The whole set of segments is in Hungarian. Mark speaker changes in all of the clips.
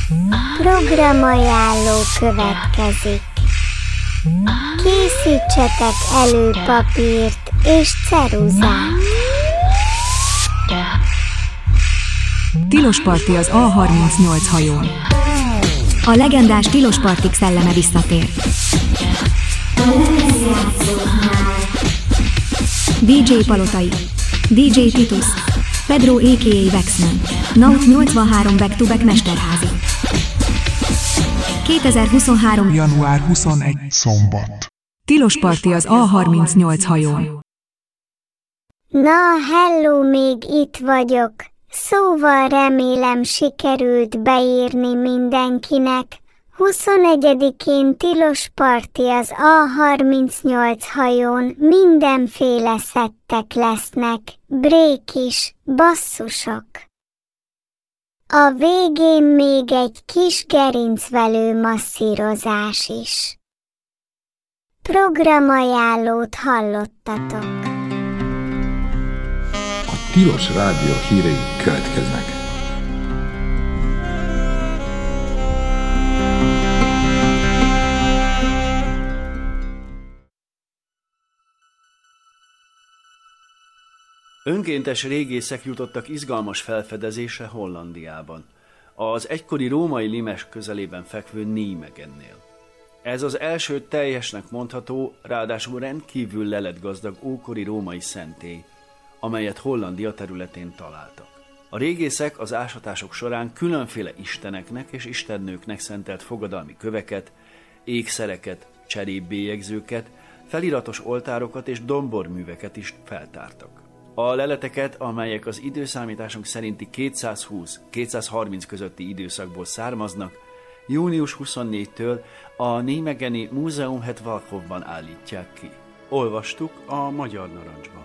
Speaker 1: Programajánló következik. Készítsetek elő papírt és ceruzát.
Speaker 2: Tilos parti az A38 hajón. A legendás tilos partik szelleme visszatér. DJ Palotai, DJ Titus, Pedro a.k.a. Vexman, Naut 83 back-to-back Mesterházi. 2023.
Speaker 3: január 21. szombat.
Speaker 2: Tilos parti az A38 hajón.
Speaker 1: Na, hello, még itt vagyok. Szóval remélem sikerült beírni mindenkinek. 21-én tilos parti az A38 hajón, mindenféle szettek lesznek, break is, basszusok. A végén még egy kis gerincvelő masszírozás is. Programajánlót hallottatok.
Speaker 4: A Tilos Rádió hírei következnek.
Speaker 5: Önkéntes régészek jutottak izgalmas felfedezésre Hollandiában, az egykori római limes közelében fekvő Nijmegennél. Ez az első teljesnek mondható, ráadásul rendkívül leletgazdag ókori római szentély, amelyet Hollandia területén találtak. A régészek az ásatások során különféle isteneknek és istennőknek szentelt fogadalmi köveket, ékszereket, cserépbélyegzőket, feliratos oltárokat és domborműveket is feltártak. A leleteket, amelyek az időszámításunk szerinti 220-230 közötti időszakból származnak, június 24-től a Nijmegeni Múzeum het Valkhofban állítják ki. Olvastuk a Magyar Narancsban.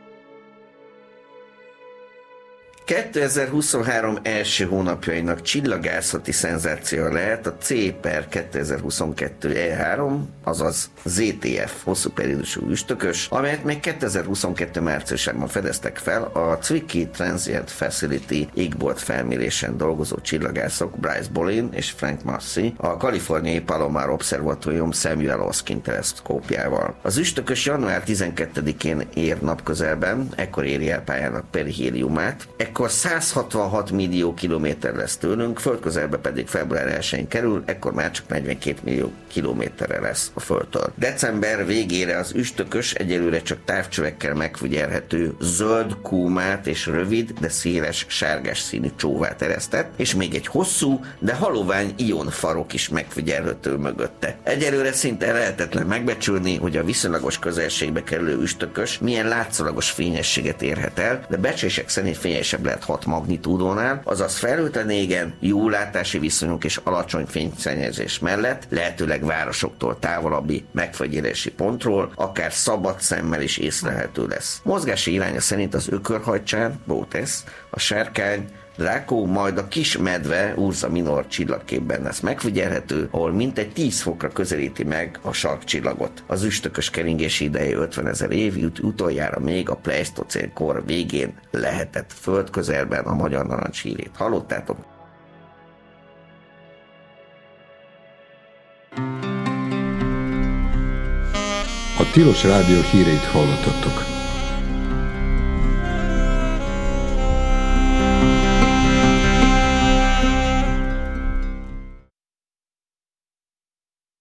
Speaker 6: 2023 első hónapjainak csillagászati szenzációja lehet a C/2022 E3, azaz ZTF hosszú periódusú üstökös, amelyet még 2022 márciusában fedeztek fel a Zwicky Transient Facility égbolt felmérésen dolgozó csillagászok Bryce Bolin és Frank Massey a kaliforniai Palomar Observatorium Samuel Oskin teleszkópjával. Az üstökös január 12-én ér napközelben, ekkor éri el pályának perihéliumát, ekkor 166 millió kilométer lesz tőlünk, földközelbe pedig február 1-én kerül, ekkor már csak 42 millió kilométerre lesz a Földtől. December végére az üstökös egyelőre csak távcsövekkel megfigyelhető zöld kúmát és rövid, de széles sárgás színű csóvát eresztett, és még egy hosszú, de halovány ionfarok is megfigyelhető mögötte. Egyelőre szinte lehetetlen megbecsülni, hogy a viszonylagos közelségbe kerülő üstökös milyen látszólagos fényességet érhet el, de becslések szerint fényesebb lehet 6 magnitúdónál, azaz felhőtlen égen, jó látási viszonyok és alacsony fényszennyezés mellett, lehetőleg városoktól távolabbi megfigyelési pontról, akár szabad szemmel is észlelhető lesz. Mozgási iránya szerint az ökörhajcsán, Bótesz, a sárkány, Draco, majd a kis medve Ursa Minor csillagképben lesz megfigyelhető, ahol mintegy 10 fokra közelíti meg a sarkcsillagot. Az üstökös keringési ideje 50 000 év, utoljára még a pleisztocén kor végén lehetett földközelben. A Magyar Narancs hírét hallottátok.
Speaker 4: A Tilos Rádió híreit hallottatok.